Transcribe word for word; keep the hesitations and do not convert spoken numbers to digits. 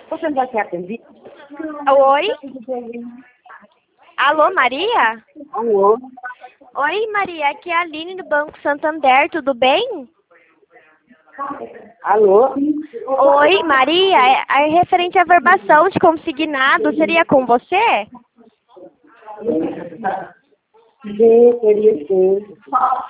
Você não vai ser atendido? Oi? Alô, Maria? Alô? Oi, Maria, aqui é a Aline do Banco Santander, tudo bem? Alô? Oi, Maria, é, é referente à verbação de consignado, seria com você? Sim, queria sim.